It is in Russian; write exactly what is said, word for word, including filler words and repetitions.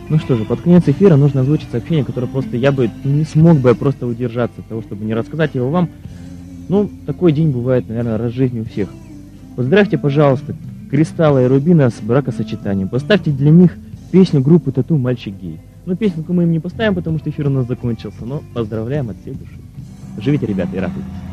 Ну что же, под конец эфира нужно озвучить сообщение, которое просто я бы не смог бы просто удержаться от того, чтобы не рассказать его вам. Ну, такой день бывает, наверное, раз в жизни у всех. Поздравьте, пожалуйста, Кристалла и Рубина с бракосочетанием. Поставьте для них песню группы Тату «Мальчик гей». Ну, песенку мы им не поставим, потому что эфир у нас закончился, но поздравляем от всей души. Живите, ребята, и радуйтесь.